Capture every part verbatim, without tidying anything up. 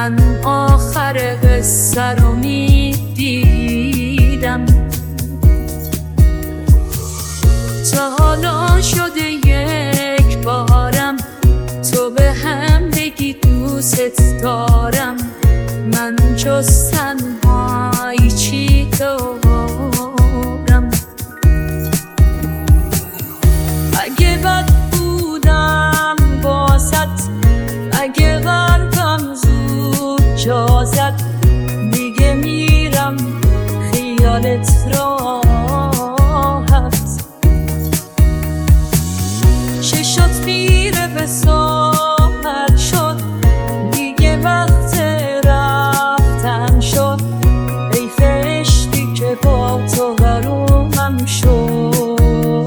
من آخر قصه رو میدیدم. تا حالا شده یک بارم تو به هم بگی دوست دارم، من جز تنهایی چی دارم؟ اگه بد بودم باست، اگه قلبم زود جا زد، دیگه میرم خیالت راحت. چشات میره به ساحل شد، دیگه وقت رفتن شد. حیف عشقی که با تو غرومم شد.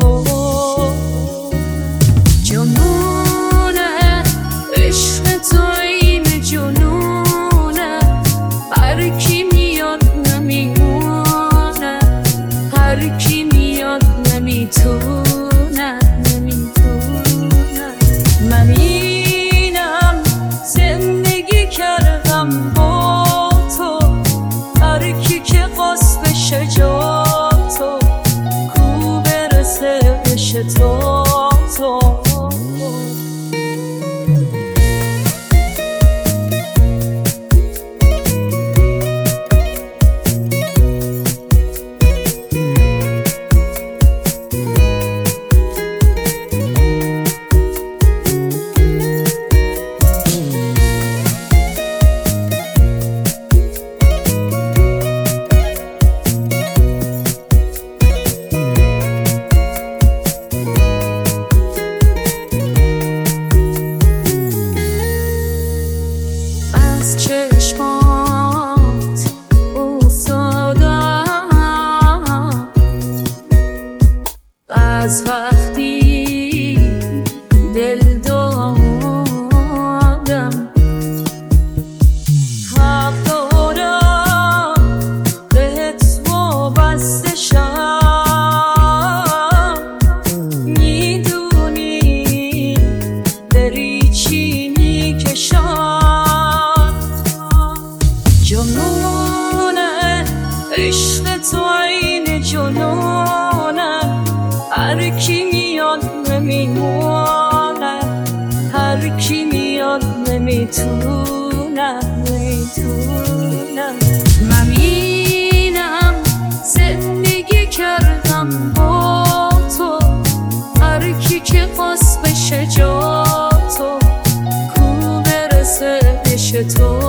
جنونه عشق تو این جنونه، هر کی میاد نمیمونه، هر کی میاد نمیتونه، نمیتونه. من اینم زندگی کردم با تو، هر کی که قصبش جا تو، کو برسه بش تو تو. از چشمات افتادم، از وقتی دل دادم. حق دارم بهت وابسته شم، میدونی داری چی میکشم. جنونه عشق تو این جنونه، هر کی میاد نمیمونه، هر کی میاد نمیتونه، نمیتونه. من اینم زندگی کردم با تو، هر کی که قصبش جا تو، کو برسه بش تو.